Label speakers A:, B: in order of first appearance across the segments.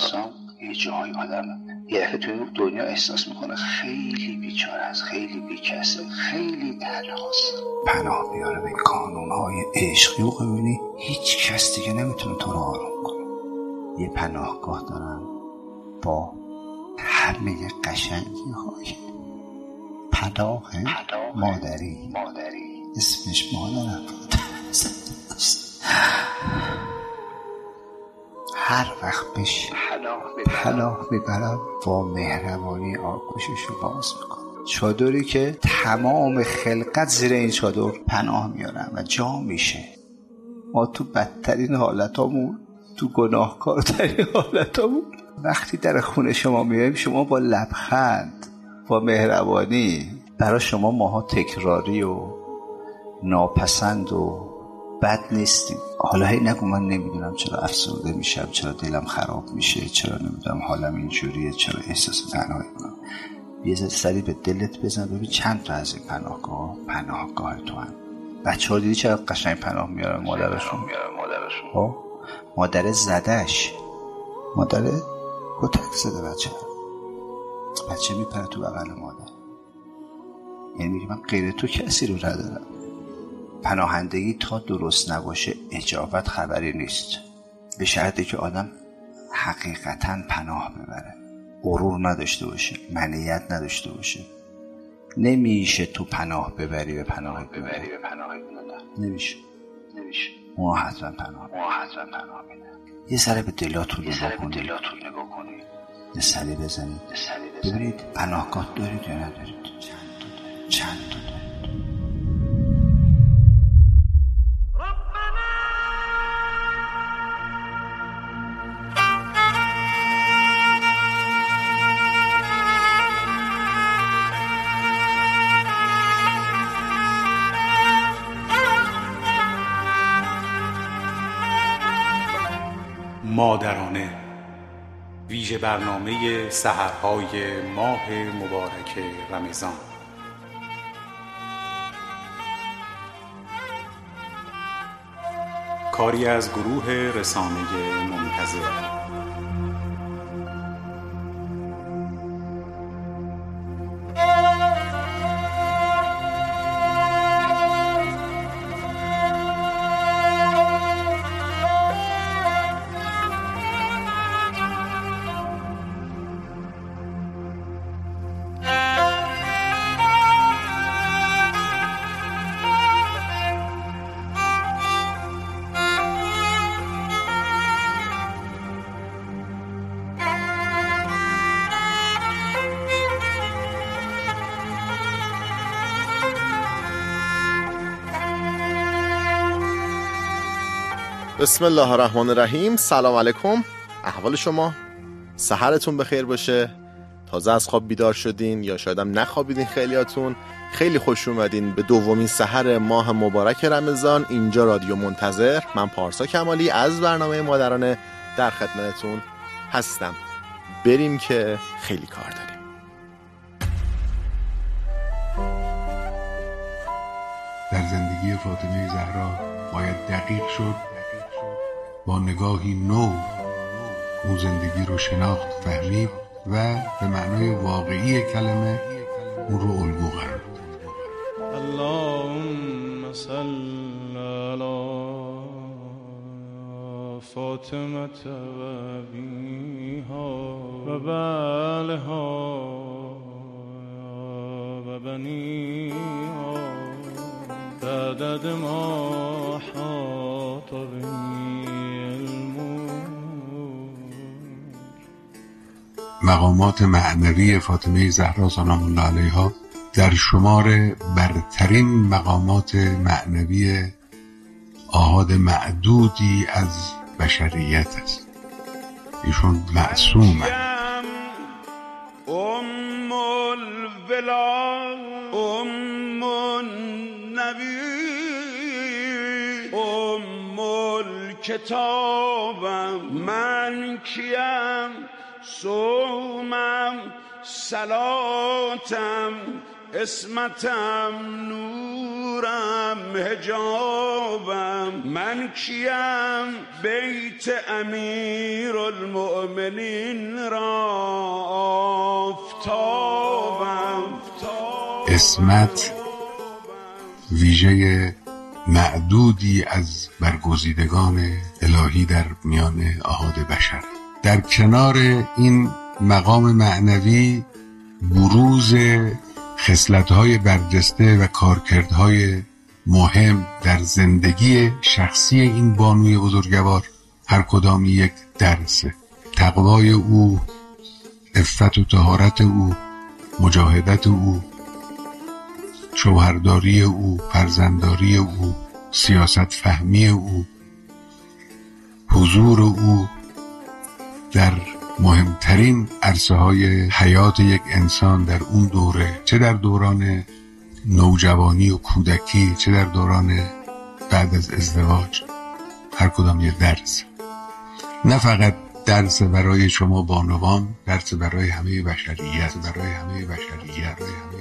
A: انسان یه جایی آدم یه دفعه توی دنیا احساس میکنه خیلی بیچاره است، خیلی بیکسه، خیلی تنهاست. پناه بیاره به کانونهای عشقی و قبیلی، هیچ کس دیگه نمیتونه تو رو آروم کنه. یه پناهگاه دارم با همه قشنگی های پناه مادری. اسمش مادرم. هر وقت بهش پناه میبرم با مهربانی آغوششو باز میکنم. چادری که تمام خلقت زیر این چادر پناه میارن و جا میشه. ما تو بدترین حالتامون، تو گناهکارترین حالتامون، وقتی در خونه شما میایم، شما با لبخند، با مهربانی، برای شما ماها تکراری و ناپسند و بد نیستیم. حالا هی نگو من نمیدونم چرا افسرده میشم، چرا دلم خراب میشه، چرا نمیدونم حالم اینجوریه، چرا احساس تنهایی کنم. یه سری به دلت بزن ببین چند تا از این پناهگاه تو هم. بچه ها دیدی چرا قشنگ پناه میارن مادرشون. مادر زدش، مادر کتک زده بچه میپره تو بغل مادر. یعنی میگه من غیر تو کسی رو ندارم. پناهندگی تا درست نباشه اجابت خبری نیست، به شرطی که آدم حقیقتاً پناه ببره، غرور نداشته باشه، منیت نداشته باشه. نمیشه تو پناه ببری به پناه ببری. نمیشه. ما حتما پناه میدن. یه ذره به دلاتون نگاه کنید، یه سری بزنید ببینید پناهگاه دارید یا ندارید. چند تا دارید.
B: مادرانه، ویژه برنامه سحرهای ماه مبارک رمضان. کاری از گروه رسانه منتظر.
C: بسم الله الرحمن الرحیم. سلام علیکم، احوال شما؟ سحرتون بخیر باشه. تازه از خواب بیدار شدین یا شاید هم نخوابیدین خیلیاتون. خیلی خوش اومدین به دومین سحر ماه مبارک رمضان. اینجا رادیو منتظر، من پارسا کمالی از برنامه مادرانه در خدمتتون هستم. بریم که خیلی کار داریم.
D: در زندگی فاطمه زهرا باید دقیق شد، با نگاهی نو اون زندگی رو شناخت، فهمید و به معنای واقعی کلمه اون رو الگو قرار داد.
E: اللهم صل علی فاطمه و ابیها و بعلها و بنیها بعدد ما حاط
D: مقامات معنوی فاطمه زهرا سلام الله علیها در شمار برترین مقامات معنوی آحاد معدودی از بشریت است. ایشون معصومه.
E: ام الولا ام النبی ام الکتاب من کیم صومم صلاتم اسمتم نورم نورم حجابم، من کیم بیت امیر المؤمنین را آفتابم.
D: اسمت ویژه معدودی از برگزیدگان الهی در میان احاد بشر. در کنار این مقام معنوی بروز خصلت‌های برجسته و کارکردهای مهم در زندگی شخصی این بانوی بزرگوار هر کدام یک درسه. تقوای او، عفت و طهارت او، مجاهدت او، شوهرداری او، فرزندداری او، سیاست فهمی او، حضور او در مهمترین عرصه‌های حیات یک انسان در اون دوره، چه در دوران نوجوانی و کودکی، چه در دوران بعد از ازدواج، هر کدام یک درس. نه فقط درس برای شما بانوان، درس برای همه بشریت، برای همه بشریت.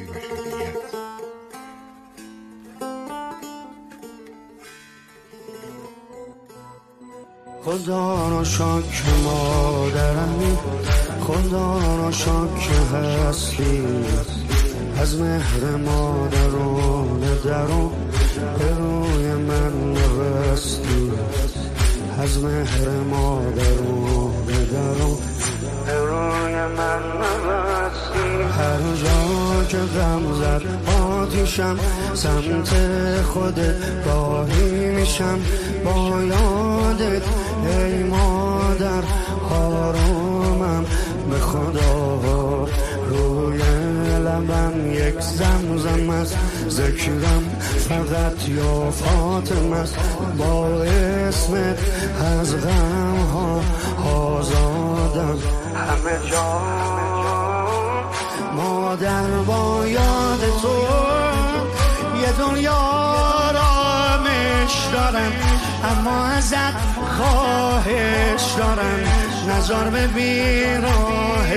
F: خدا را شکر مادرمی، خدا را شکر هستی، از مهر مادران درو به روی من نوستی، از مهر مادران درو به روی من نوستی. هر جا که غم زد آتیشم، سمت خودت گاهی میشم با یادت ای مادر آرامم. به خدا روی لبم یک زمزم است، ذکرم فقط یا فاطمه است، با اسمت از غم ها آزادم همه جا. مادر با یاد تو یه دنیا آرامش دارم، اما ازت خواهش دارم نزار به بیراه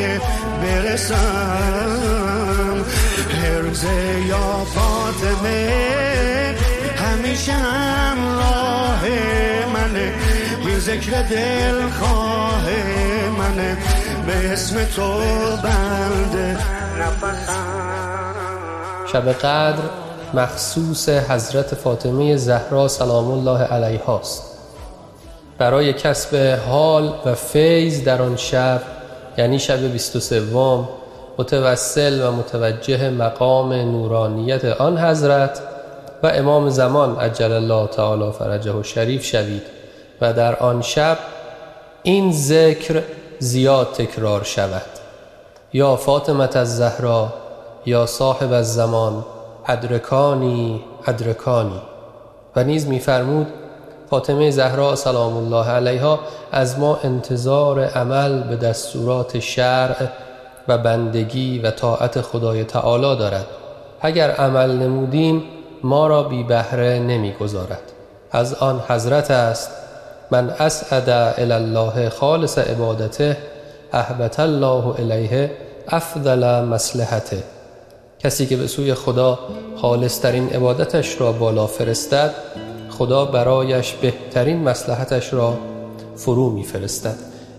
F: برسم. حرز یا فاطمه همیشه همراه منه، بی ذکر دل خواه منه، به اسم تو بنده نفسم.
G: شب قدر مخصوص حضرت فاطمه زهرا سلام الله علیها است. برای کسب حال و فیض در آن شب، یعنی شب 23، متوسل و متوجه مقام نورانیت آن حضرت و امام زمان عجل الله تعالی فرجه الشریف شوید و در آن شب این ذکر زیاد تکرار شود: یا فاطمه الزهرا، یا صاحب الزمان، ادرکانی ادرکانی. و نیز می‌فرمود فاطمه زهرا سلام الله علیها از ما انتظار عمل به دستورات شرع و بندگی و طاعت خدای تعالی دارد. اگر عمل نمودیم ما را بی بهره نمی‌گذارد. از آن حضرت است: من اسعد الی الله خالص عبادته اهبط الله الیه افضل مصلحته. کسی که به سوی خدا خالص ترین عبادتش را بالا فرستد، خدا برایش بهترین مصلحتش را فرو می فرستد.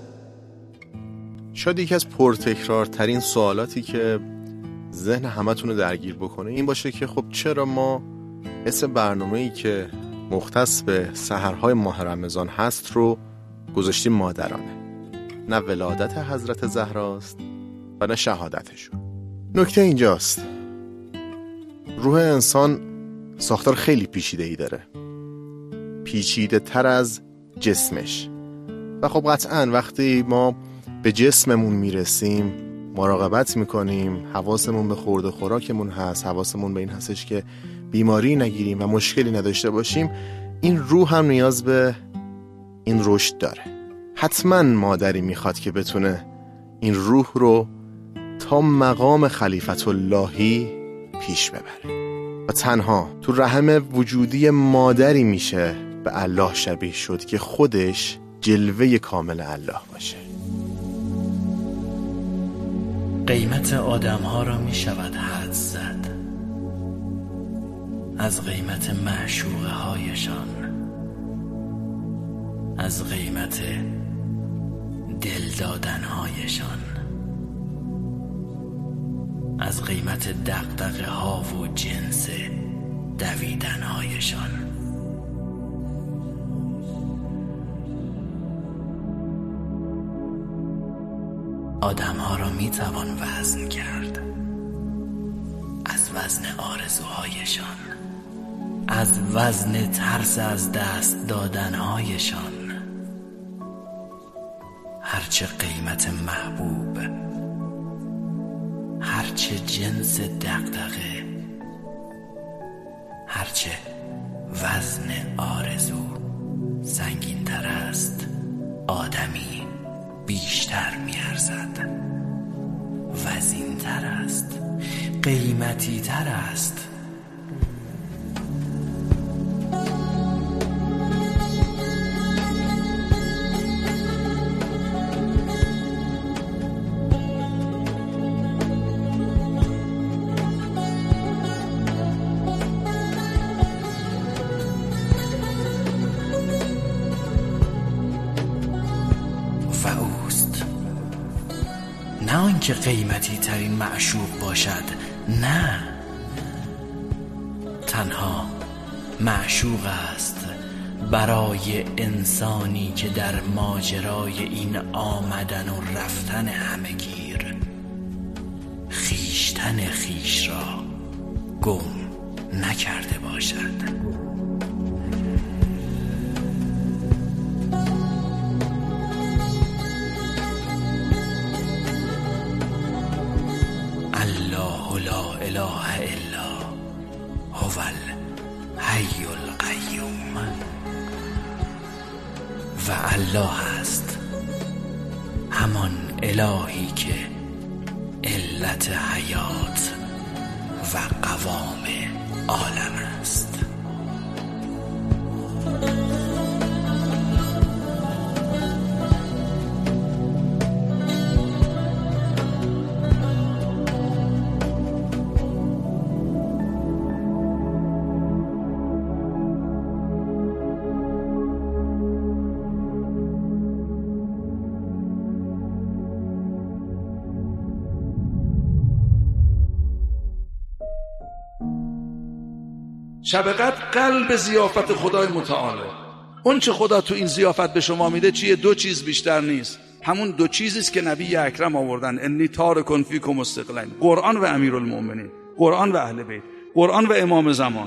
C: شاید یکی از پرتکرارترین سوالاتی که ذهن همتون رو درگیر بکنه این باشه که خب چرا ما اسم برنامه‌ای که مختص به سحرهای ماه رمضان هست رو گذاشتیم مادرانه؟ نه ولادت حضرت زهراست و نه شهادتشون. نکته اینجاست: روح انسان ساختار خیلی پیچیده‌ای داره، پیچیده تر از جسمش. و خب قطعاً وقتی ما به جسممون میرسیم، مراقبت میکنیم، حواسمون به خورد و خوراکمون هست، حواسمون به این هستش که بیماری نگیریم و مشکلی نداشته باشیم، این روح هم نیاز به این رشد داره. حتما مادری میخواد که بتونه این روح رو تا مقام خلیفت اللهی پیش ببره و تنها تو رحم وجودی مادری میشه به الله شبیه شد که خودش جلوه کامل الله باشه.
H: قیمت آدم ها را می شود حد زد، از قیمت معشوقه هایشان، از قیمت دل دادن هایشان، از قیمت دغدغه ها و جنس دویدن هایشان. آدم ها را می توان وزن کرد، از وزن آرزوهایشان، از وزن ترس از دست دادنهایشان. هرچه قیمت محبوب، هرچه جنس دغدغه، هرچه وزن آرزو سنگین تر است، آدمی بیشتر می‌ارزد، وزین تر است، قیمتی تر است. نه آنکه قیمتی ترین معشوق باشد، نه، تنها معشوق است برای انسانی که در ماجرای این آمدن و رفتن همگیر خویشتن خویش را گم نکرده باشد. لا اله الا هو الحی القیوم. و الله است همان الهی که علت حیات و قوام عالم است.
I: شب قدر قلب ضیافت خدای متعاله. اون چه خدا تو این ضیافت به شما میده چیه؟ دو چیز بیشتر نیست. همون دو چیزیست که نبی اکرم آوردن: انی تارک فیکم الثقلین، قرآن و امیرالمؤمنین، قرآن و اهل بیت، قرآن و امام زمان.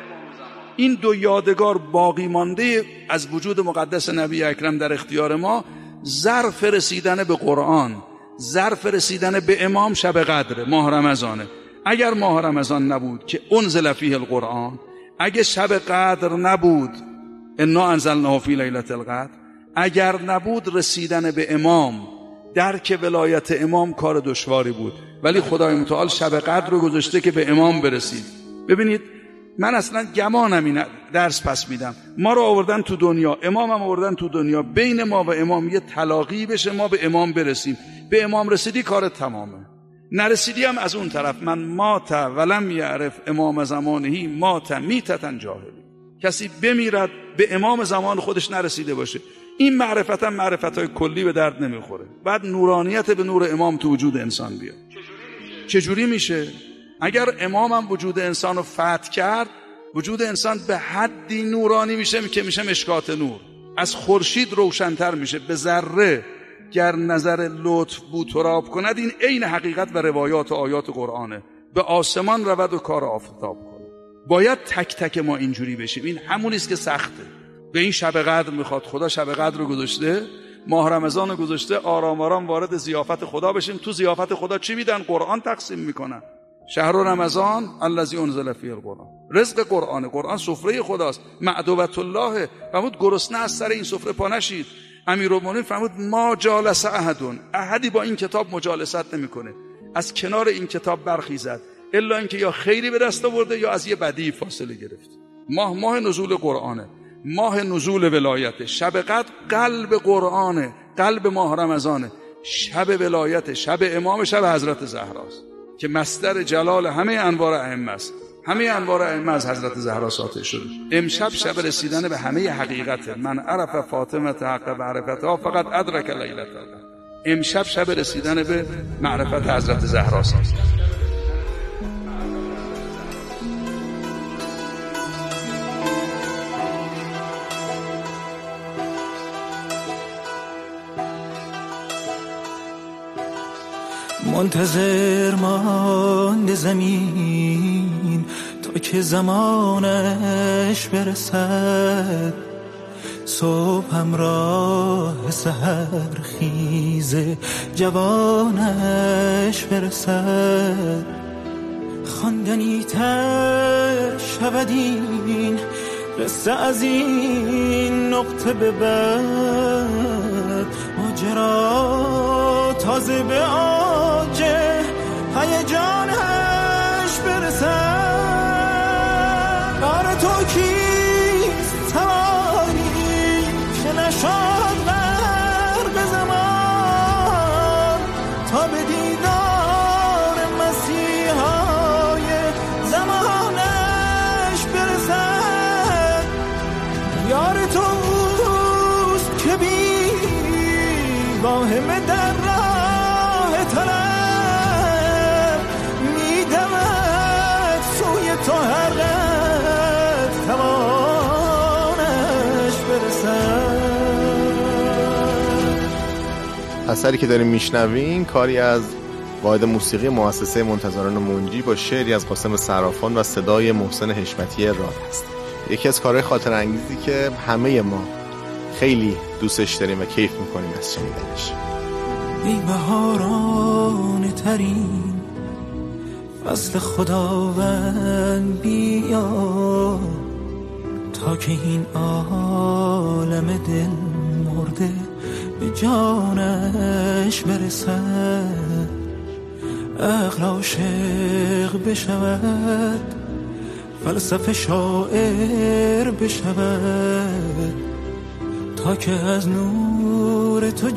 I: این دو یادگار باقی مانده از وجود مقدس نبی اکرم در اختیار ما. ظرف رسیدن به قرآن، ظرف رسیدن به امام شب قدر ماه رمضانه. اگر ماه رمضان نبود که انزل فیه القرآن، اگه شب قدر نبود انا انزلناه فی لیلة القدر، اگر نبود رسیدن به امام، درک ولایت امام کار دشواری بود. ولی خدای متعال شب قدر رو گذاشته که به امام برسید. ببینید من اصلا گمانم این درس پس میدم. ما رو آوردن تو دنیا، امام هم آوردن تو دنیا، بین ما و امام یه تلاقی بشه، ما به امام برسیم. به امام رسیدی کار تمامه، نرسیدی هم از اون طرف من مات ولم یعرف امام زمانهی مات میتتن جاهلی. کسی بمیرد به امام زمان خودش نرسیده باشه. این معرفت هم معرفتهای کلی به درد نمیخوره. بعد نورانیت به نور امام تو وجود انسان بیاد. چجوری میشه؟ اگر امام هم وجود انسان رو فتح کرد، وجود انسان به حدی نورانی میشه که میشه مشکات نور، از خورشید روشنتر میشه. به ذره گر نظر لطف بود تراب کند، این عین حقیقت و روایات و آیات قرآنه. به آسمان رود و کار آفتاب کنه. باید تک تک ما اینجوری بشیم. این همونیست که سخته. به این شب قدر میخواد. خدا شب قدر رو گذاشته، ماه رمضان رو گذاشته، آرام آرام وارد ضیافت خدا بشیم. تو ضیافت خدا چی میدن؟ قرآن تقسیم میکنن. شهر رمضان الذی انزل فیه القرآن، رزق قرآن. قرآن سفره خداست، معدوبت الله. فرمود گرسنه از سر این سفره پا نشید. امیرالمومنین فرمود ما جالس احدی با این کتاب مجالست نمیکنه، از کنار این کتاب برخیزد الا اینکه یا خیری به دست آورده یا از یه بدی فاصله گرفت. ماه نزول قرآنه، ماه نزول ولایته. شب قدر قلب قرآنه، قلب ماه رمضانه. شب ولایت، شب امام، شب حضرت زهراست که مصدر جلال همه انوار ائمه است. همه انوار ائمه از حضرت زهرا ساطع شده. امشب شب رسیدن به همه حقیقت. من عرف فاطمه حق معرفتها فقط ادرک لیلتها. امشب شب رسیدن به معرفت حضرت زهرا ساطع.
F: منتظر مانده زمین تا که زمانش برسد، صبح همراه سحر خیز جوانش برسد. خواندنی تر شود این قصه از این نقطه به بعد، ماجرا تازه به آج هیجانش برسد. آره تو کیست توانی که نشد غرق زمان تا به دیدار مسیحای زمانش برسد. یار تو اوست که بی واهمه در راه طلب میدمد سوی تو هر قد توانش برسد.
C: اثری که داریم میشنوین کاری از واحد موسیقی مؤسسه منتظران منجی با شعری از قاسم صرافان و صدای محسن حشمتی راد است. یکی از کارهای خاطر انگیزی که همه ما خیلی دوستش داریم و کیف میکنیم از شنیدنش.
F: ای بهاران ترین فصل خداوند بیا، تا که این عالم دل مرده به جانش برسد. عقل عاشق بشود، فلسفه شاعر بشود، تا که از نور تو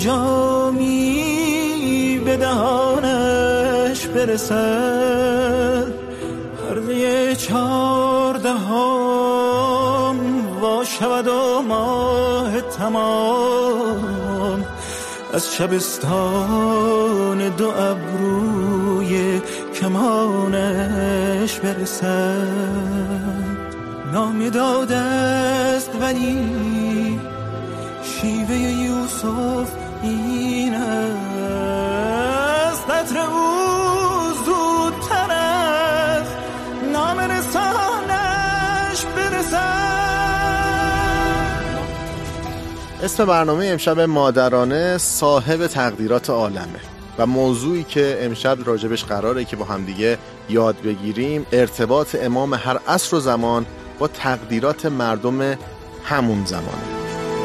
F: جامی به دهانش برسد. پرده 14 وا شود و ماه تمام از شبستان 2 ابروی کمانش برسد. نام داده است ولی شیوه یوسف این است، قطر او زودتر از نام رسانش برسد.
C: اسم برنامه امشب مادرانه صاحب تقدیرات عالمه و موضوعی که امشب راجبش قراره که با همدیگه یاد بگیریم ارتباط امام هر عصر و زمان با تقدیرات مردم همون زمانه.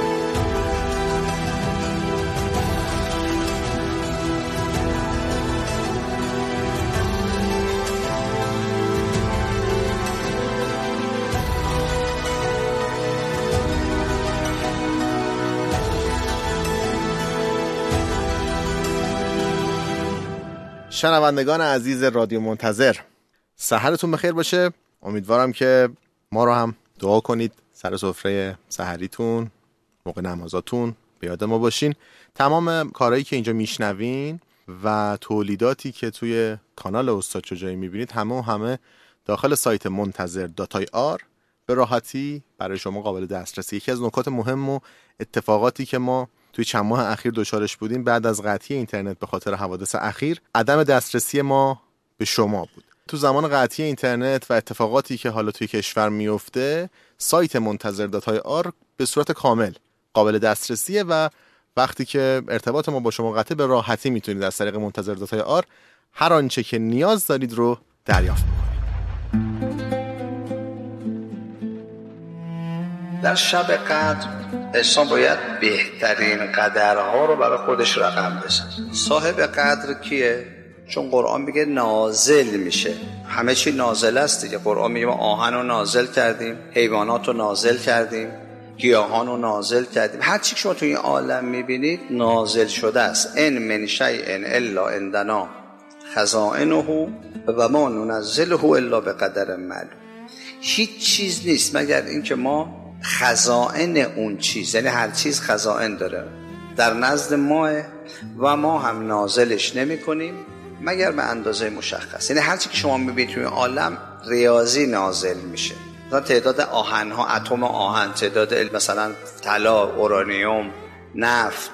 C: شنوندگان عزیز رادیو منتظر، سحرتون بخیر باشه. امیدوارم که ما رو هم دعا کنید سر سفره سحریتون، موقع نمازاتون به یاد ما باشین. تمام کارهایی که اینجا میشنوین و تولیداتی که توی کانال استاد شجاعی میبینید همه داخل سایت منتظر.ir به راحتی برای شما قابل دسترسی. یکی از نکات مهم و اتفاقاتی که ما توی چند ماه اخیر دچارش بودیم بعد از قطعی اینترنت به خاطر حوادث اخیر، عدم دسترسی ما به شما بود. تو زمان قطعی اینترنت و اتفاقاتی که حالا توی کشور میفته، سایت منتظر.ir به صورت کامل قابل دسترسیه و وقتی که ارتباط ما با شما قطعه به راحتی میتونید از طریق منتظر.ir هر آنچه که نیاز دارید رو دریافت کنید.
A: در شب قدر انسان باید بهترین قدرها رو برای خودش رقم بزنه. صاحب قدر کیه؟ چون قرآن میگه نازل میشه، همه چی نازل است دیگه. قرآن میگه ما آهن رو نازل کردیم، حیوانات رو نازل کردیم، گیاهان رو نازل کردیم. هر چی که شما تو این عالم میبینید نازل شده است. ان من شیء الا عندنا خزائنه و ما ننزله الا بقدر معلوم. هیچ چیز نیست مگر اینکه ما خزائن اون چیز، یعنی هر چیز خزائن داره، در نزد ما و ما هم نازلش نمی کنیم مگر به اندازه مشخص. یعنی هر چی که شما میبینید توی عالم ریاضی نازل میشه، مثلا تعداد آهن‌ها، اتم آهن، تعداد مثلا طلا، اورانیوم، نفت،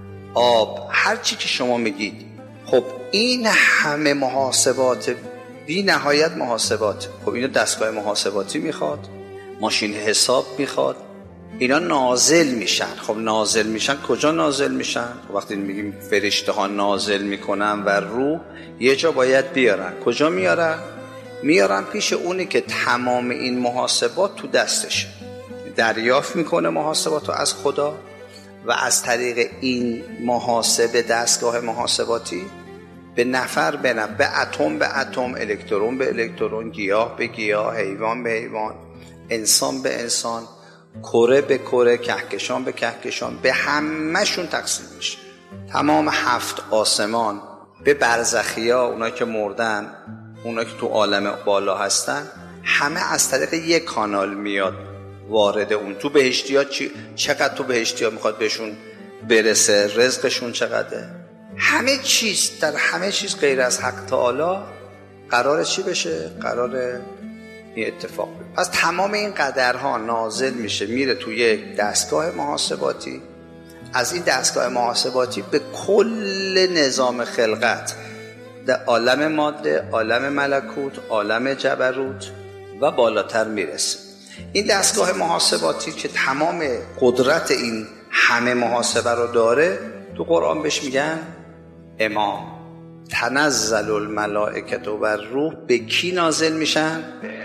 A: آب، هر چی که شما میگید، خب این همه محاسبات، بی نهایت محاسبات. خب اینو دستگاه محاسباتی میخواد، ماشین حساب میخواد، اینا نازل میشن. خب نازل میشن کجا نازل میشن؟ خب وقتی میگیم فرشته ها نازل میکنن و روح یه جا باید بیارن. کجا میارن؟ میارن پیش اونی که تمام این محاسبات تو دستشه، دریافت میکنه محاسبات رو از خدا و از طریق این محاسبه، دستگاه محاسباتی، به نفر به نفر، به اتم به اتم، الکترون به الکترون، گیاه به گیاه، حیوان به حیوان، انسان به انسان، کره به کره، کهکشان به کهکشان، به همه‌شون تقسیم میشه. تمام 7 آسمان به برزخیا، اونایی که مردن، اونایی که تو عالم بالا هستن، همه از طریق یک کانال میاد وارد اون. تو بهشتی‌ها چقدر تو بهشتی‌ها میخواد بهشون برسه، رزقشون چقدره، همه چیز، در همه چیز غیر از حق تعالی قراره چی بشه؟ قراره این اتفاق بشه. پس تمام این قدرها نازل میشه، میره توی یک دستگاه محاسباتی، از این دستگاه محاسباتی به کل نظام خلقت، در عالم ماده، عالم ملکوت، عالم جبروت و بالاتر میرسه. این دستگاه محاسباتی که تمام قدرت این همه محاسبه رو داره، تو قرآن بهش میگن امام. تنزل الملائکه و الروح. به کی نازل میشن؟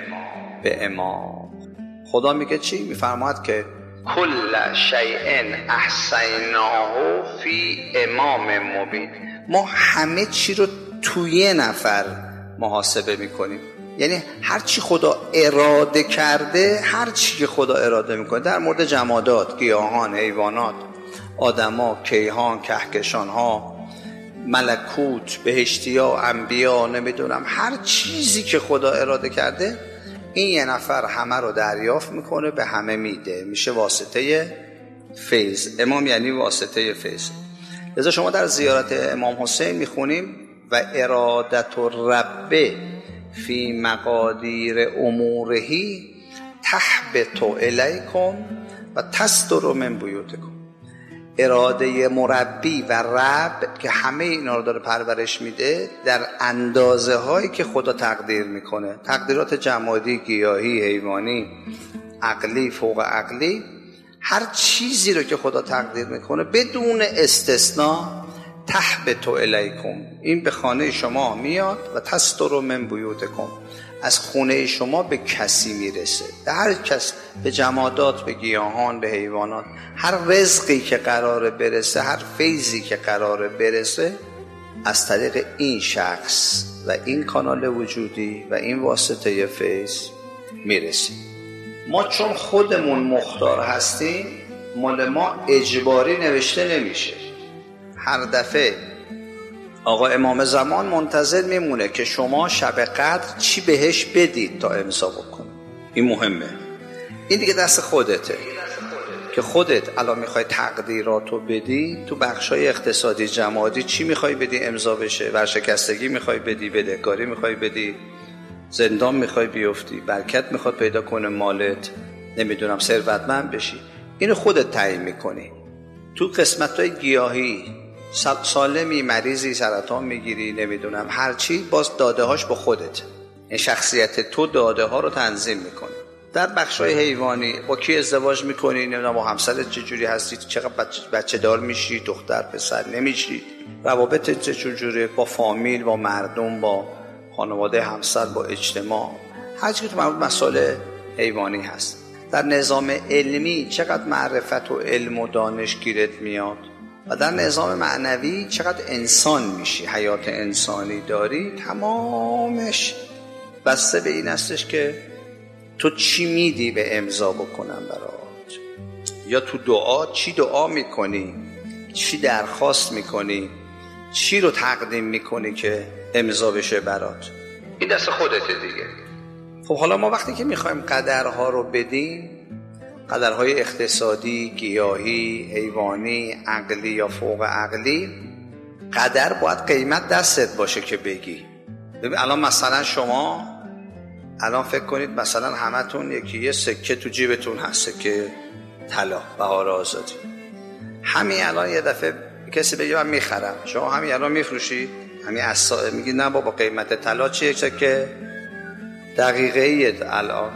A: به امام. خدا میگه چی؟ میفرماید که کل شیء احصیناه فی امام مبین. ما همه چی رو توی یه نفر محاسبه میکنیم. یعنی هر چی خدا اراده کرده، هر چی که خدا اراده میکنه در مورد جمادات، گیاهان، حیوانات، آدما، کیهان، کهکشانها، ملکوت، بهشتیا، انبیا، نمیدونم، هر چیزی که خدا اراده کرده، این یه نفر همه رو دریافت میکنه، به همه میده، میشه واسطه فیض. امام یعنی واسطه فیض. لذا شما در زیارت امام حسین میخونیم و ارادت الرب فی مقادیر امورهی تحبط الیکم و تصدر من بیوتکم. اراده مربی و رب که همه اینا رو داره پرورش میده در اندازه هایی که خدا تقدیر میکنه، تقدیرات جمادی، گیاهی، حیوانی، عقلی، فوق عقلی، هر چیزی رو که خدا تقدیر میکنه بدون استثناء تحبط الیکم، این به خانه شما میاد و تصدر من بیوتکم، از خونه شما به کسی میرسه، به هر کس، به جمادات، به گیاهان، به حیوانات، هر رزقی که قراره برسه، هر فیضی که قراره برسه، از طریق این شخص و این کانال وجودی و این واسطه فیض میرسه. ما چون خودمون مختار هستیم، مال ما اجباری نوشته نمیشه. هر دفعه آقا امام زمان منتظر میمونه که شما شب قدر چی بهش بدید تا امضا بکن. این مهمه. این دیگه دست خودته که خودت الان میخوای تقدیراتو بدی. تو بخشای اقتصادی جمادی چی میخوای بدی امضا بشه؟ ورشکستگی میخوای بدی، بدهکاری میخوای بدی، زندان میخوای بیفتی، برکت میخواد پیدا کنه مالت، نمیدونم ثروتمند بشی، اینو خودت تعیین میکنی. تو قسمت‌های گیاهی سالمی، مریضی، سرطان میگیری، نمیدونم هر چی، باز داده هاش با خودت، این شخصیت تو داده ها رو تنظیم میکنه. در بخشای حیوانی با کی ازدواج میکنی، نمیدونم با همسرت چجوری هستی، چقدر بچه دار میشی، دختر پسر نمیشی، روابط چجوری با فامیل، با مردم، با خانواده همسر، با اجتماع، هر چی که تو مسائل حیوانی هست. در نظام علمی چقدر معرفت و علم و دانش گیرت میاد و در نظام معنوی چقدر انسان میشی، حیات انسانی داری. تمامش بسته به این هستش که تو چی میدی به امضا بکنم برات، یا تو دعا چی دعا میکنی، چی درخواست میکنی، چی رو تقدیم میکنی که امضا بشه برات. این دست خودته دیگه. خب حالا ما وقتی که میخوایم قدرها رو بدیم، قدرهای اقتصادی، گیاهی، حیوانی، عقلی یا فوق عقلی، قدر باید قیمت دستت باشه که بگی. ببین الان مثلا شما الان فکر کنید مثلا همتون یه سکه تو جیبتون هست، سکه طلا، بهار آزادی. همین الان یه دفعه کسی بگه من میخرم، شما همین الان میفروشید؟ همین میگید نه بابا قیمت طلا چیه که دقیقه ایه الان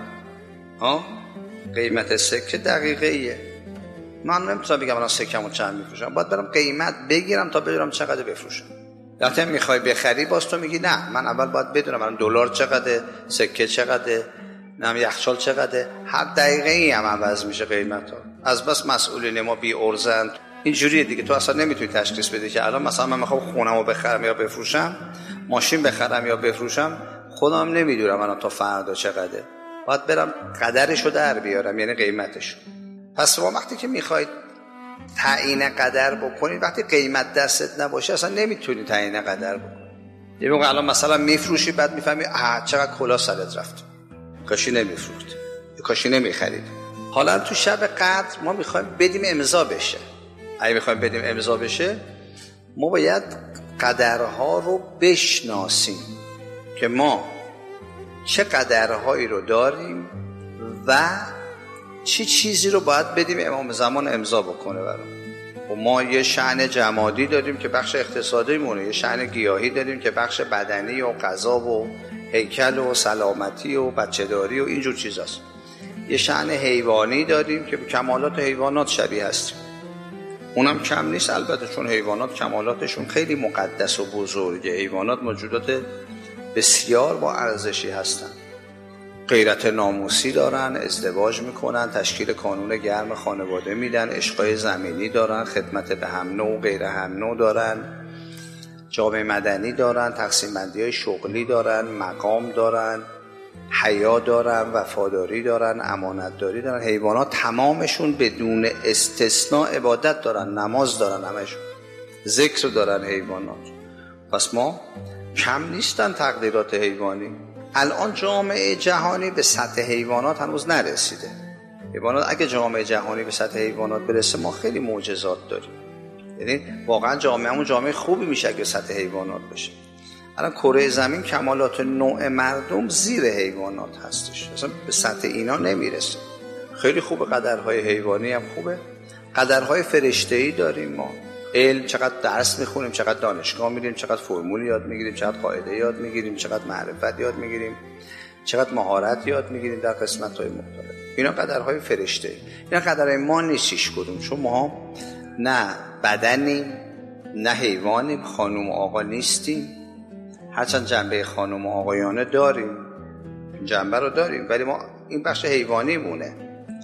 A: قیمت سکه دقیقه ایه. من نمیتونم بگم الان سکه‌مو چند میفروشم، باید برم قیمت بگیرم تا بدونم چقدر بفروشم. وقتی میخوای بخری باز تو میگی نه من اول باید بدونم الان دلار چقدره، سکه چقدره، نم یخچال چقدره. هر دقیقه ای هم عوض میشه قیمت ها. از بس مسئولین ما بی ارزند اینجوریه دیگه. تو اصلا نمیتونی تشخیص بدی که الان مثلا من میخوام خونمو بخرم یا بفروشم، ماشین بخرم یا بفروشم، خودم نمیدونم الان تا فردا چقدره. باید برم قدرشو در بیارم، یعنی قیمتشو. پس شما وقتی که میخواید تعیین قدر بکنید، وقتی قیمت دستت نباشه اصلا نمیتونی تعیین قدر بکنی. یه موقع الان مثلا میفروشی بعد میفهمی چقدر کلاه سرت رفت، کاشی نمیفروخت، کاشی نمیخرید. حالا تو شب قدر ما میخوایم بدیم امضا بشه. اگه میخوایم بدیم امضا بشه ما باید قدرها رو بشناسیم که ما چه قدرهایی رو داریم و چه چیزی رو باید بدیم امام زمان امضا بکنه برام. و ما یه شأن جمادی داریم که بخش اقتصادی مونه، یه شأن گیاهی داریم که بخش بدنی و غذا و هیکل و سلامتی و بچه‌داری و اینجور چیزاست. یه شأن حیوانی داریم که به کمالات حیوانات شبیه هستیم. اونم کم نیست البته، چون حیوانات کمالاتشون خیلی مقدس و بزرگه. حیوانات موجودات بسیار با ارزشی هستن. غیرت ناموسی دارن، ازدواج میکنن، تشکیل کانون گرم خانواده میدن، عشقای زمینی دارن، خدمت به هم نوع و غیر هم نوع دارن، جامعه مدنی دارن، تقسیم بندی های شغلی دارن، مقام دارن، حیا دارن، وفاداری دارن، امانتداری دارن. حیوانات تمامشون بدون استثناء عبادت دارن، نماز دارن، همشون ذکر دارن حیوانات. پس ما کم نیستن تقدیرات حیوانی. الان جامعه جهانی به سطح حیوانات هنوز نرسیده. حیوانات اگه جامعه جهانی به سطح حیوانات برسه ما خیلی معجزات داریم. یعنی واقعا جامعه‌مون جامعه خوبی میشه اگه سطح حیوانات بشه. الان کره زمین کمالات نوع مردم زیر حیوانات هستش، اصلا به سطح اینا نمیرسه. خیلی خوبه، قدرهای حیوانی هم خوبه. قدرهای فرشته‌ای داریم ما. علم، چقدر درس میخونیم، چقدر دانشگاه میریم، چقدر فرمول یاد میگیریم، چقدر قاعده یاد میگیریم، چقدر معرفت یاد میگیریم، چقدر مهارت یاد میگیریم در قسمت‌های مختلف. اینا قدرهای فرشته‌ای. اینا قدرهای ما نیستش کدوم، چون ما نه بدنیم، نه حیوانیم، خانم و آقا نیستیم. هرچند جنبه خانم و آقایانه داریم، جنبه رو داریم، ولی ما این بخش حیوانی مونه.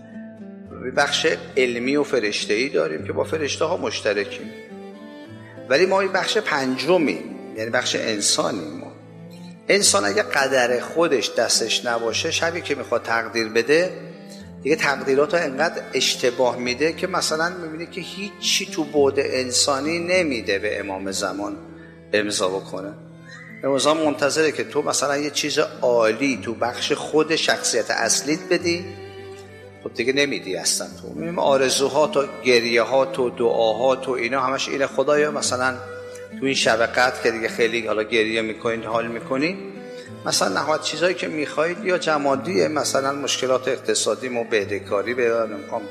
A: بخش علمی و فرشته‌ای داریم که با فرشته ها مشترکیم، ولی ما این بخش پنجمیم، یعنی بخش انسانیم. ما انسان اگه قدر خودش دستش نباشه، شبی که میخواد تقدیر بده دیگه تقدیرات ها انقدر اشتباه میده که مثلا میبینی که هیچی تو بعد انسانی نمیده به امام زمان امضا بکنه. امام زمان منتظره که تو مثلا یه چیز عالی تو بخش خود شخصیت اصلیت بدی، خب دیگه نمیدی اصلا. تو میبینیم آرزوهات و گریه‌هات و دعاهات و اینا همش اینه خدایا مثلا تو این شب قدر که دیگه خیلی حالا گریه میکنین، حال میکنین، مثلا نهایت چیزایی که میخواید یا جمادیه، مثلا مشکلات اقتصادی مو بدهکاری نمیخوام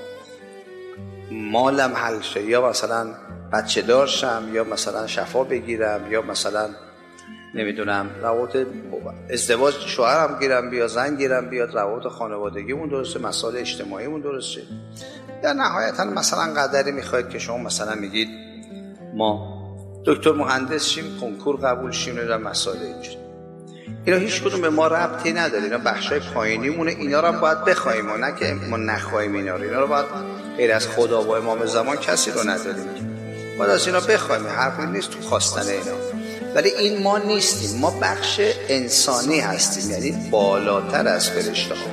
A: مالم حل شه، یا مثلا بچه دارشم، یا مثلا شفا بگیرم، یا مثلا نمیدونم روابط ازدواج شوهرم گیرم بیا، زن گیرم بیاد، روابط خانوادگیمون درسته، مسائل اجتماعیمون درسته. یا نهایتا مثلا قدری میخواید که شما مثلا میگید ما دکتر مهندس شیم، کنکور قبول شیم، نمیدونم مسائل اینجوری. اینا هیچ کدوم به ما ربطی نداره، اینا بخشای پایینیمونه. اینا رو هم باید بخوایم و نه که ما نخوایم. اینا رو باید غیر از خدا و امام زمان کسی رو نداریم، باید از اینا بخوایم. حرفی نیست تو خواستن اینا، ولی این ما نیستیم. ما بخش انسانی هستیم، یعنی بالاتر از فرشته ها.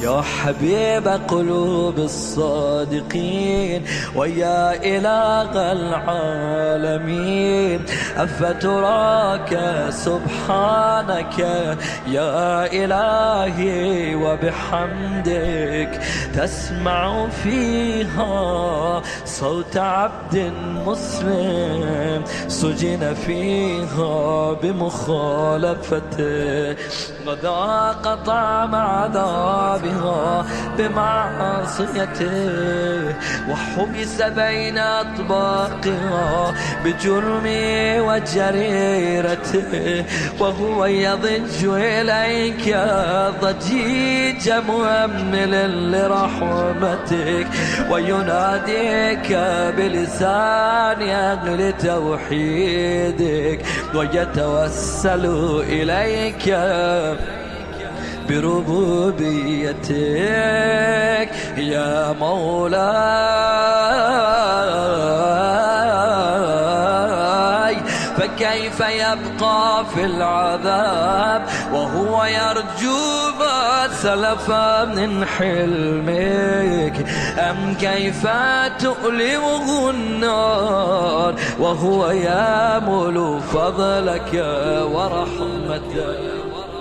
J: يا حبيب قلوب الصادقين ويا إله العالمين أفتراك سبحانك يا إلهي وبحمدك تسمع فيها صوت عبد مسلم سجن فيها بمخالفته وذاق طعم عذابها بمعصيته وحبس بين أطباقها بجرمي وجريرته وهو يضج إليك ضجيج مؤمل لرحمتك ويناديك بلسان أهل توحيدك ويتوسل إليك بربوبيتك يا مولاي فكيف يبقى في العذاب وهو يرجو ما سلف من حلمك أم كيف تؤلمه النار وهو يامل فضلك ورحمتك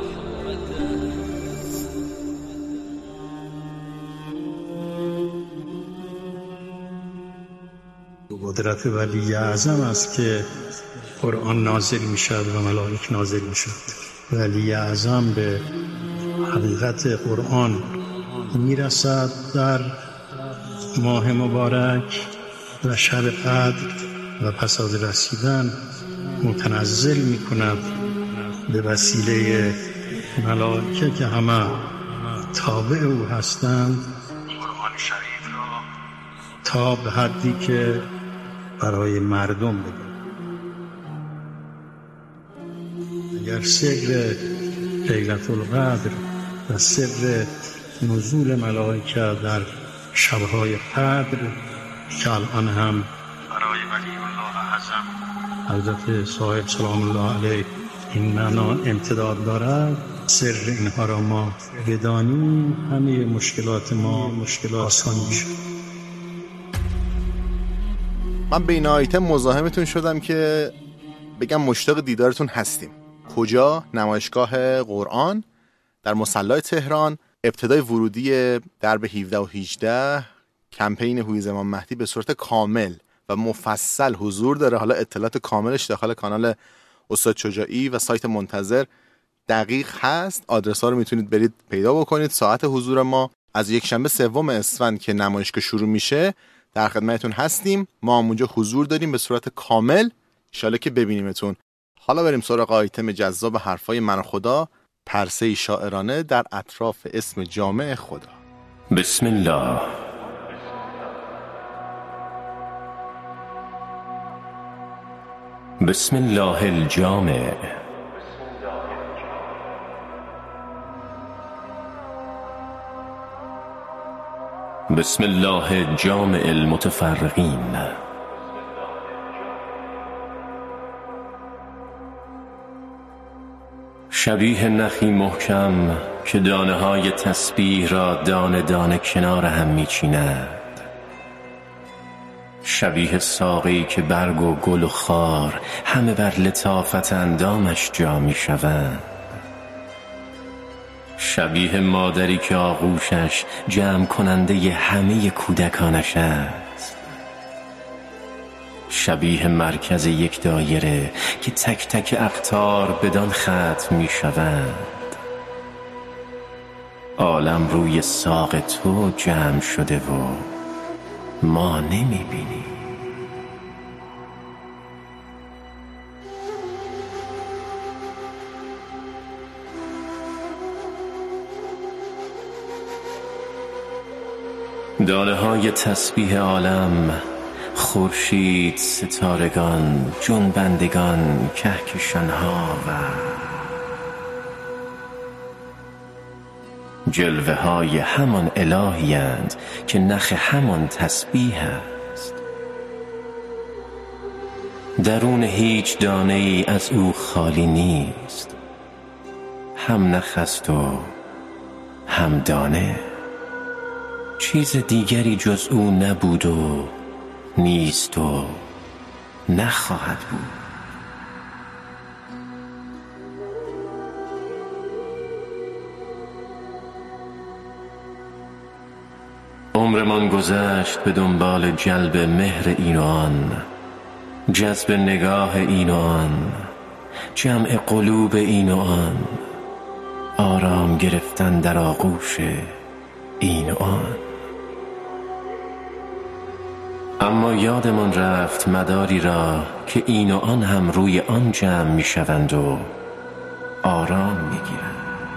K: قدرت ولی اعظم است که قرآن نازل می شد و ملائک نازل می شد. ولی اعظم به حقیقت قرآن می رسد در ماه مبارک و شب قدر و پس از رسیدن متنزل می کند به وسیله ملائکه که همه تابع او هستند قرآن شریف را تا به حدی که برای مردم بگه. اگر سر لیلة القدر و سر نزول ملائکه در شبهای قدر که الان هم برای ولی الله اعظم حضرت صاحب سلام الله علیه این معنا امتداد دارد، سر اینها را ما بدانیم همه مشکلات ما آسان میشه.
C: من به این آیتم مزاحمتون شدم که بگم مشتاق دیدارتون هستیم. کجا؟ نمایشگاه قرآن در مصلی تهران. ابتدای ورودی درب 17 و 18 کمپین هویز امام مهدی به صورت کامل و مفصل حضور داره. حالا اطلاعات کاملش داخل کانال استاد شجاعی و سایت منتظر دقیق هست. آدرس ها رو میتونید برید پیدا بکنید. ساعت حضور ما از یک شنبه 3 اسفند که نمایشگاه شروع میشه در خدمتتون هستیم. ما اونجا حضور داریم به صورت کامل، ان شاءالله که ببینیمتون. حالا بریم سراغ آیتم جذاب حرفای من خدا، پرسه شاعرانه در اطراف اسم جامع خدا.
L: بسم الله. بسم الله الجامع. بسم الله جامع المتفرقین. شبیه نخی محکم که دانه های تسبیح را دانه دانه کنار هم میچیند، شبیه ساقی که برگ و گل و خار همه بر لطافت اندامش جا میشوند، شبیه مادری که آغوشش جمع کننده همه کودکانش است، شبیه مرکز یک دایره که تک تک اقطار بدان ختم می شوند. عالم روی ساق تو جمع شده و ما نمی بینیم. دانه های تسبیح عالم، خورشید، ستارگان، جنبندگان، کهکشانها و جلوه های همان الهی اند که نخ همان تسبیح است. درون هیچ دانه ای از او خالی نیست، هم نخ است و هم دانه. چیز دیگری جز او نبود و نیست و نخواهد بود. عمرمان گذشت به دنبال جلب مهر این و آن، جذب نگاه این و آن، جمع قلوب این و آن، آرام گرفتن در آغوش این و آن. اما یادمان رفت مداری را که این و آن هم روی آن جمع می شوند و آرام می گیرند.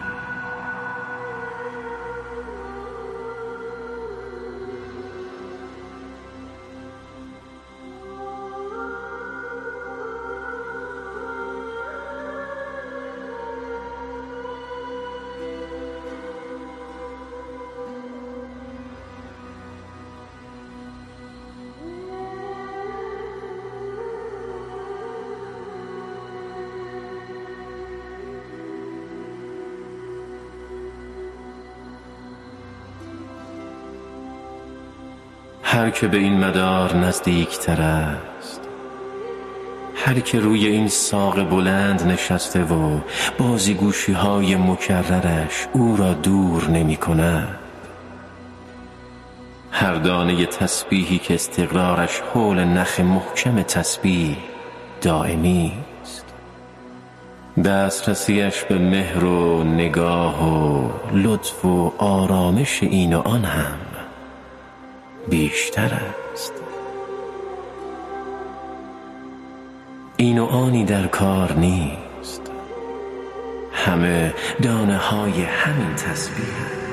L: هر که به این مدار نزدیک تر است، هر که روی این ساق بلند نشسته و بازیگوشی های مکررش او را دور نمی کند، هر دانه تسبیحی که استقرارش حول نخ محکم تسبیح دائمی است، دسترسیش به مهر و نگاه و لطف و آرامش این و آن هم بیشتر است. این و آنی در کار نیست، همه دانه های همین تسبیح.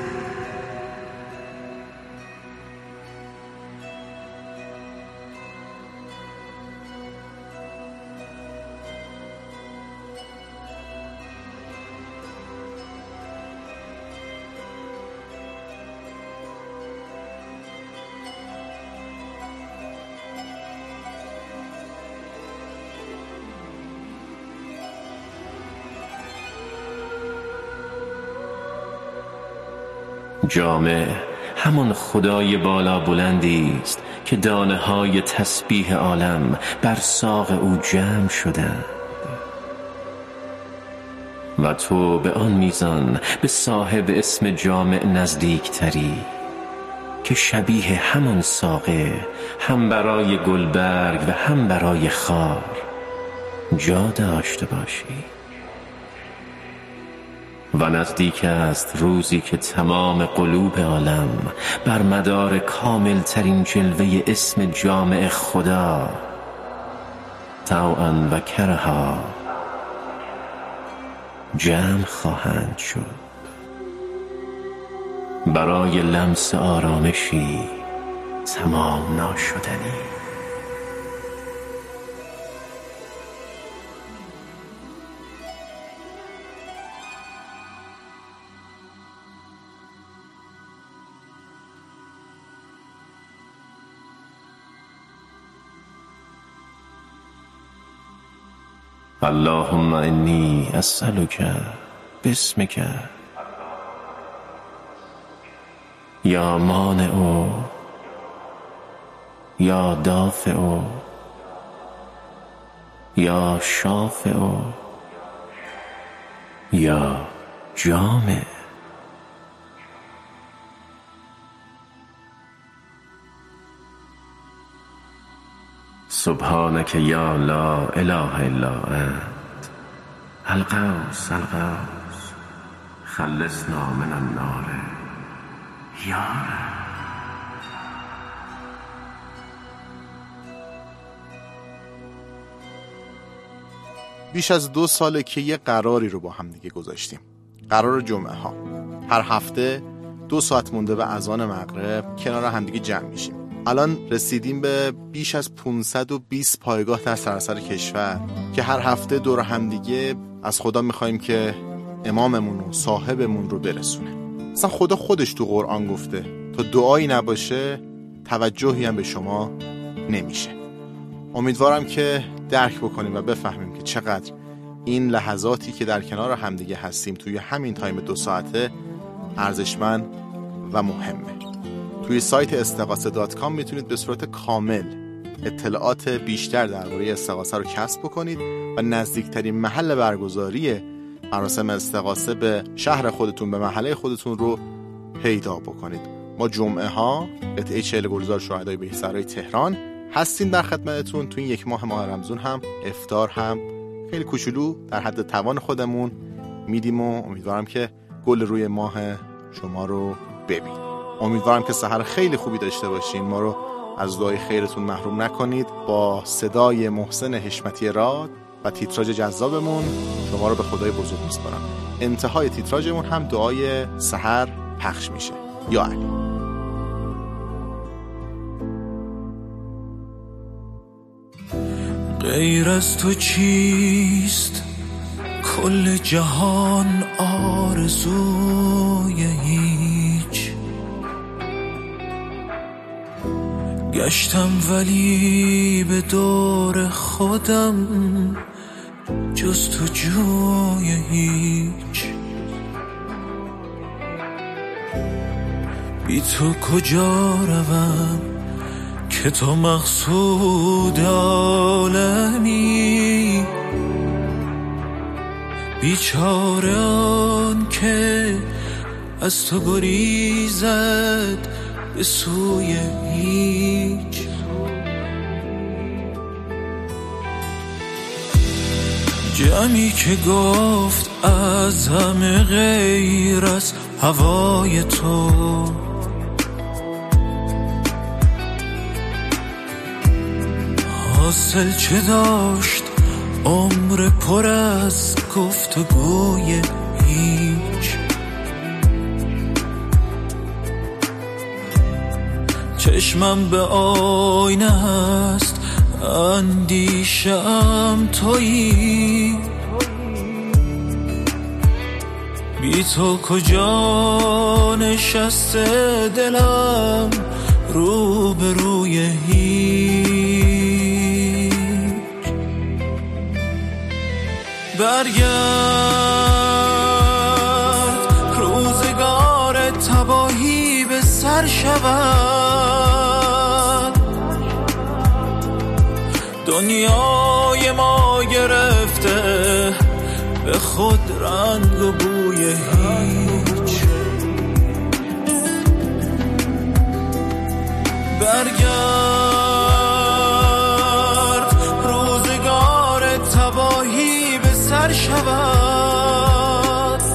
L: جامع همان خدای بالا بلندی است که دانه های تسبیح عالم بر ساق او جمع شدند و تو به آن میزان به صاحب اسم جامع نزدیک تری که شبیه همان ساقه هم برای گلبرگ و هم برای خار جا داشته باشی. و نزدیک است روزی که تمام قلوب عالم بر مدار کامل ترین جلوه اسم جامع خدا طوعا و کرها جمع خواهند شد برای لمس آرامشی تمام ناشدنی. اللهم انی اسألک باسمک یا مانع یا دافع یا شافع یا جامع. سبحانك یا لا اله الا انت الغوث الغوث خلصنا من النار یا رب.
C: بیش از 2 ساله که یه قراری رو با هم دیگه گذاشتیم، قرار جمعه ها. هر هفته 2 ساعت مونده به اذان مغرب کنار هم دیگه جمع میشیم. الان رسیدیم به بیش از 520 پایگاه در سراسر کشور که هر هفته دور هم دیگه از خدا میخوایم که اماممون و صاحبمون رو برسونه. اصلا خدا خودش تو قرآن گفته تا دعایی نباشه توجهی هم به شما نمیشه. امیدوارم که درک بکنیم و بفهمیم که چقدر این لحظاتی که در کنار همدیگه هستیم توی همین تایم 2 ساعته ارزشمند و مهمه. توی سایت استغاثه.com میتونید به صورت کامل اطلاعات بیشتر درباره استغاثه رو کسب بکنید و نزدیکترین محل برگزاری مراسم استغاثه به شهر خودتون، به محله خودتون رو پیدا بکنید. ما جمعه ها قطعه 40 گلزار شهدای بهسرای تهران هستیم در خدمتتون. تو این یک ماه رمضان هم افطار هم خیلی کوچولو در حد توان خودمون میدیم و امیدوارم که گل روی ماه شما رو ببین. امیدوارم که سحر خیلی خوبی داشته باشین. ما رو از دعای خیرتون محروم نکنید. با صدای محسن حشمتی راد و تیتراژ جذابمون شما رو به خدای بزرگ میسپارم. انتهای تیتراژمون هم دعای سحر پخش میشه. یا علی.
F: غیر از تو چیست کل جهان آرزوی هیچ، گشتم ولی به دور خودم جز تو جوی هیچ. بی تو کجا روم که تو مقصود عالمی، بیچاره آن که از تو گریزد به سوی هیچ. جمعی که گفت از همه غیر از هوای تو، حاصل چه داشت عمر پر از گفتگوی هیچ. چشمم به آینه است اندیشم تویی، بی تو کجا نشسته دلم رو به روی هیچ. برگرد روزگار تباهی به سر شود، دنیای ما گرفته به خود رنگ و بوی هیچ. برگرد روزگار تباهی به سر شود،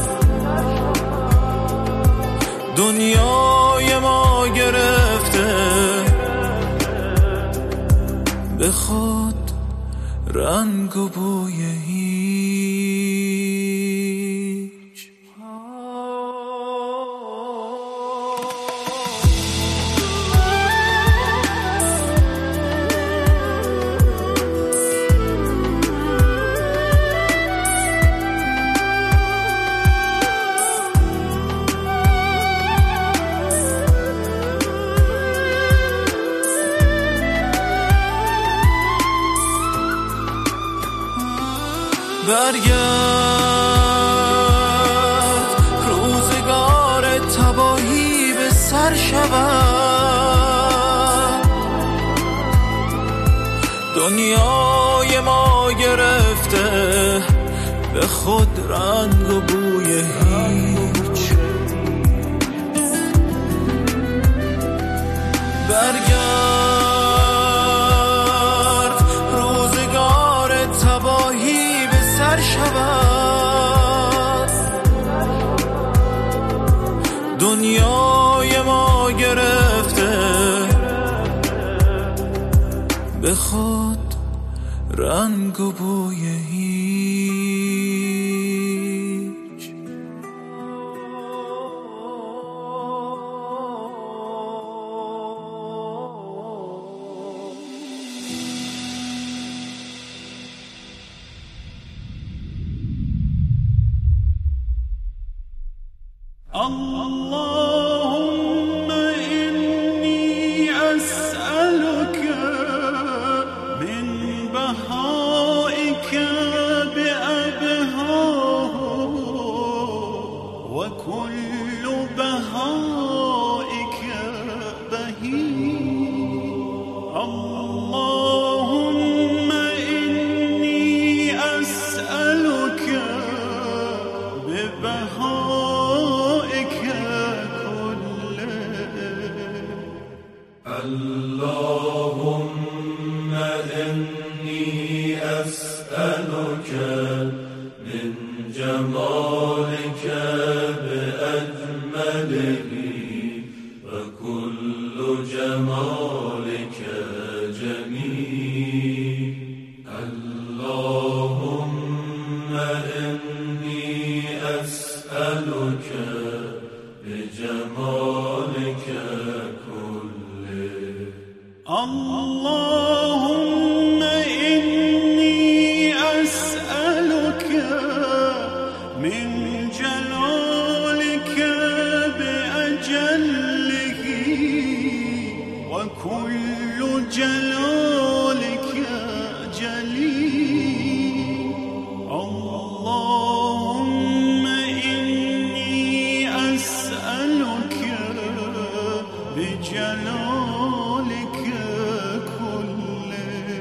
F: دنیای ما گرفته به خود رنگ و بوی هیچ. برگرد روزگار تباهی به سر شود، دنیای ما گرفته به خود رنگ و بوی هیچ. برگرد روزگار تباهی به سر شود، دنیای ما گرفته به خود رنگ و بوی هیچ.
E: اللهم إني أسألك من بهائك بأبهاه، وكل بهائك اللهم إني أسألك ببهائك كله
F: اللهم إني أسألك من جمالك بأجمله وكل جمالك جميل اللهم إني أسألك بجمالك كله
E: اللهم إني أسألك من جلالك بأجله وكل جلالك جليل اللهم إني أسألك بجلالك كله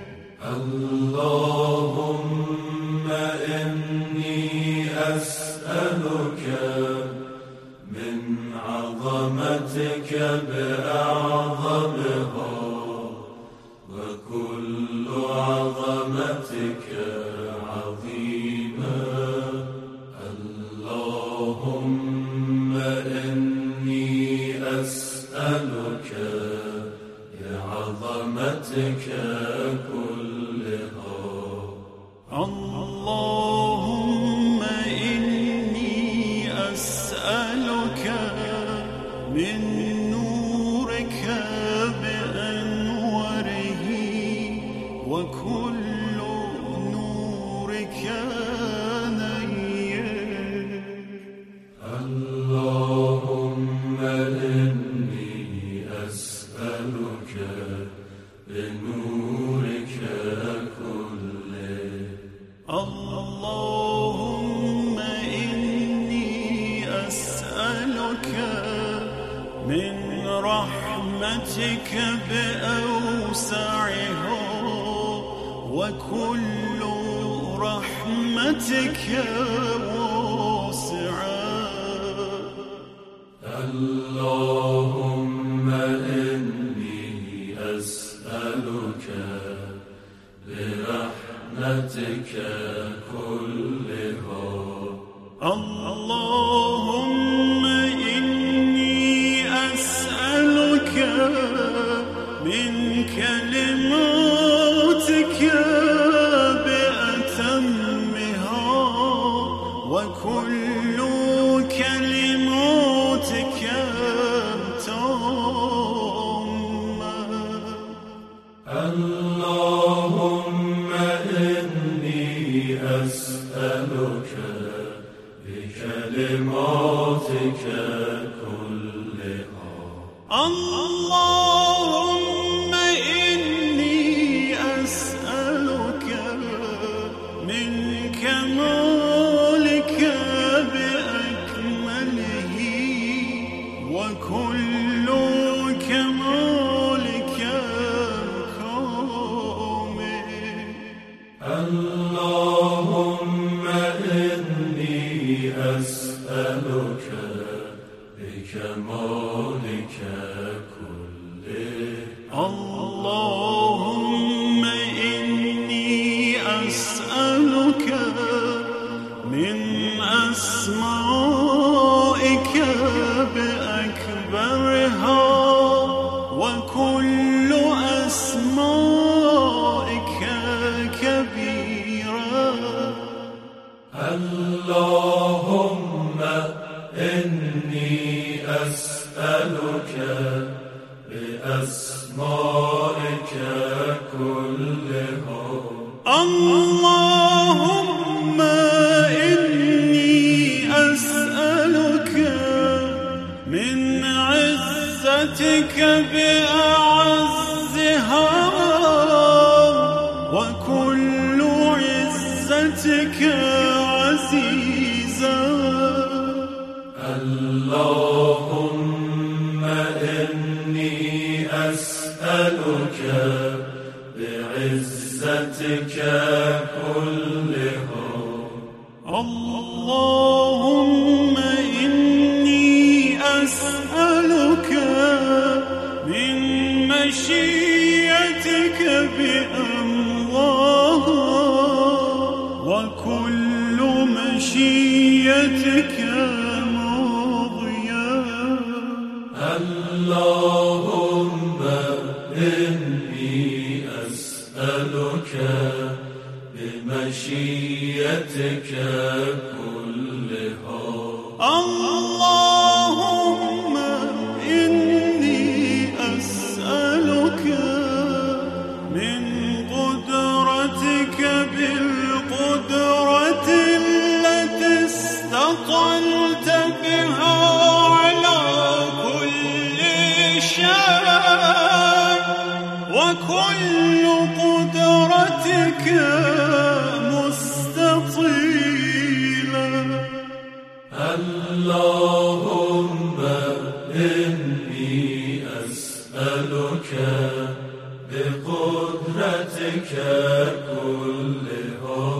F: اللهم إني أسألك من عظمتك بأعظمها وكل عظمتك عظيمة اللهم إني أسألك بعظمتك كلها
E: اللهم إني أسألك من نورك بأنوره وكل نورك نير
F: اللهم إني أسألك بنورك كله
E: اللهم إني أسألك من رحمتك بأوسعها وكل رحمتك واسعة
F: اللهم إني أسألك برحمتك كلها
E: اللهم إني أسألك من كلماتك بأتمها وكل كلماتك تامة
F: اللهم إني أسألك بكلماتك كلها
E: اللهم إني أسألك من كمالك بأكمله وكل كمالك كامل
F: اللهم إني أسألك بكمالك كله
E: اللهم إني أسألك من أسمائك بأكبرها وكل أسمائك كبيرة
F: اللهم إني أسألك بأسمائك كلها
E: اللهم إني أسألك من عزتك بأعزها وكل عزتك عزيزة
F: اللهم إني أسألك بعزتك كلها
E: اللهم إني أسألك من مشيئتك بأمرها وكل مشيئتك ماضية
F: اللهم إني أسألك بمشيئتك كلها
E: اللهم إني أسألك من قدرتك بالقدرة التي استطلت بها على كل شيء وكل قدرتك مستطيلة
F: اللهم إني أسألك بقدرتك كلها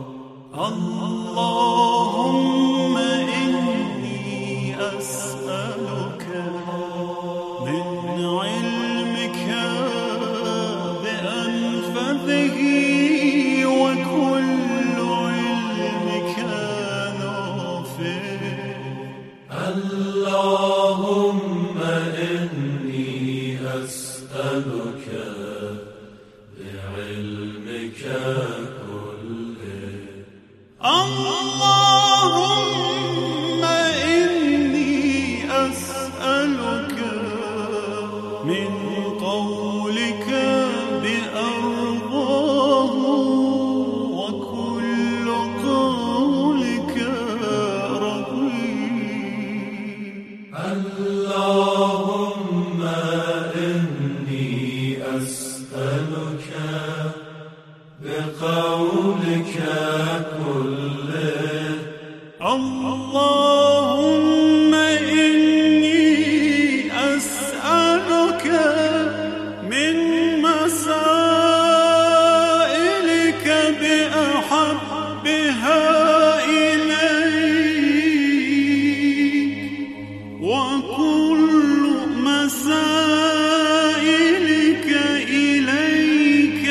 E: اللهم إني أسألك من علمك بأنفذه وكل علمك نافع
F: اللهم إني أسألك بعلمك كله
E: اللهم إني أسألك من قولك بأرضاه وكل قولك رضيت
F: اللهم إني أسألك بقولك كله
E: اللهم إني أسألك من مسائلك بأحبها إليك وكل مسائلك إليك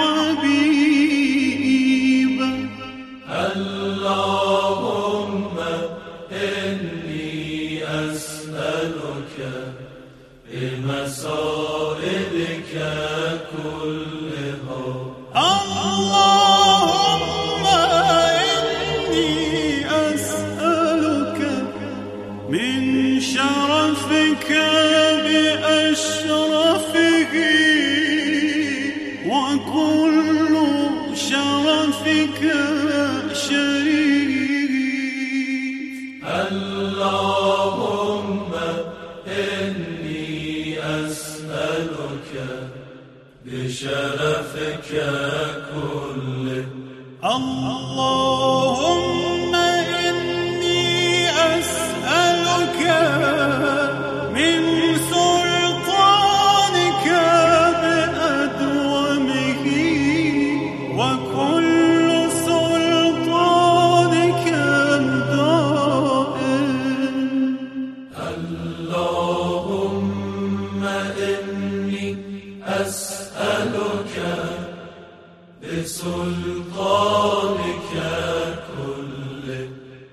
E: حبيبا
F: اللهم إني أسألك بمسائلك كلها
E: اللهم إني أسألك من شرفك بأشرفه وكل شرفك شريف
F: اللهم إني أسألك بشرفك كله
E: اللهم إني أسألك من سلطانك بأدومه وكل سلطانك دائم
F: اللهم إني أسألك بسلطانك كله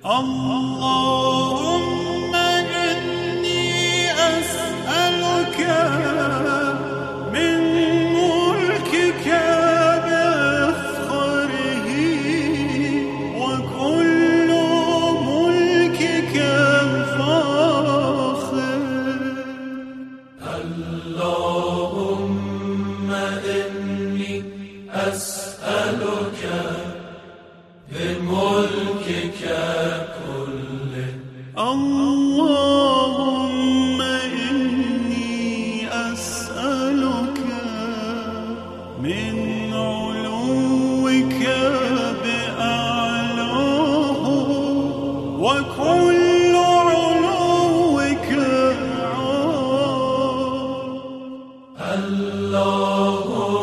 E: اللهم إني أسألك من ملكك بأفخره وكل ملكك فاخر
F: اللهم إني أسألك بملكك كله
E: اللهم إني أسألك من علوك بأعلاه وكل علوك عال
F: اللهم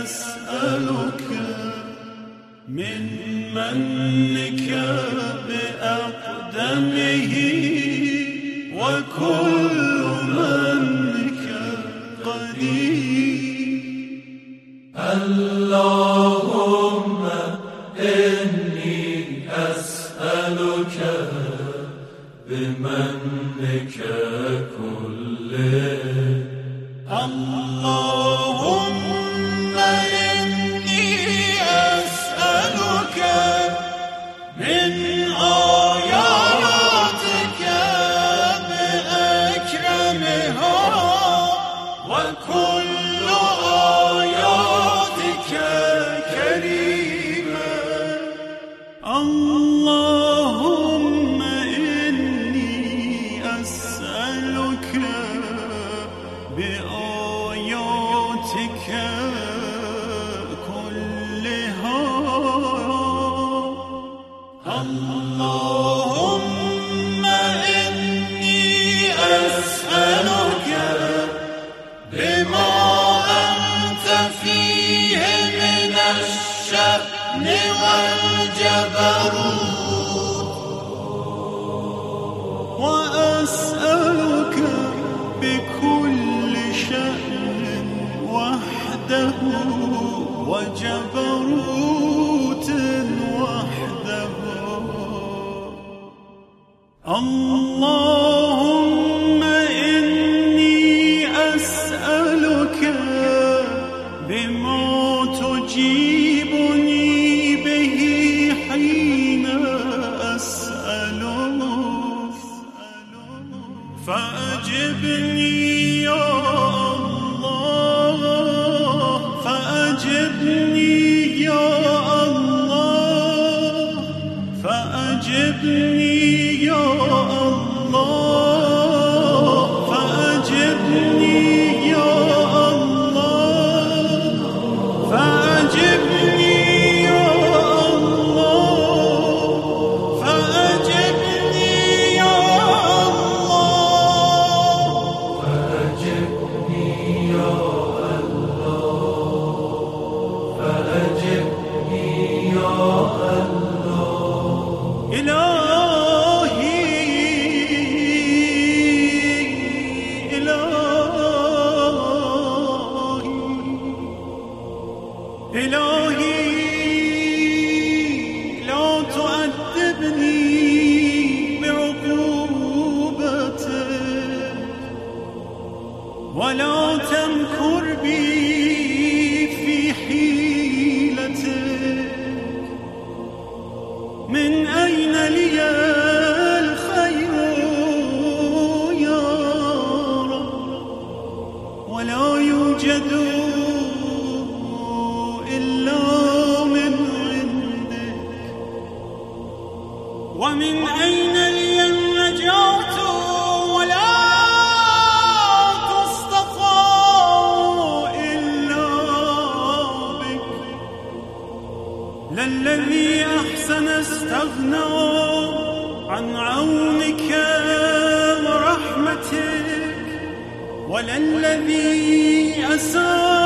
E: أسألك من منك بأقدمه وكل منك قديم.
F: اللهم إني أسألك بمنك كله.
E: اللهم إني أسألك من آياتك بأكرمها وكل آياتك كريمة. اللهم إني أسألك بآياتك كلها. اللهم إني أسألك بما أنت فيه من الشأن والجبروت، وأسألك بكل شأن وحده وجبروت وحده. اللهم إني أسألك بما تجيبني به حين أسألك، فأجبني يا الله، فأجبني يا الله، فأجبني يا الله، فأجبني يا الله، فأجبني يا الله، فأجبني يا الله،
F: فأجبني يا الله، فأجبني يا الله.
E: إلهي إلهي لا تؤدبني بعقوبتك ولا تمكر بي في حيلتك. من أين لي الخير يا رب؟ ولا يوجد إلا من عندك. ومن أين لي النجاة ولا تستطاع إلا بك؟ للذي أحسن استغنى عن عونك ورحمتك، وللذي أساء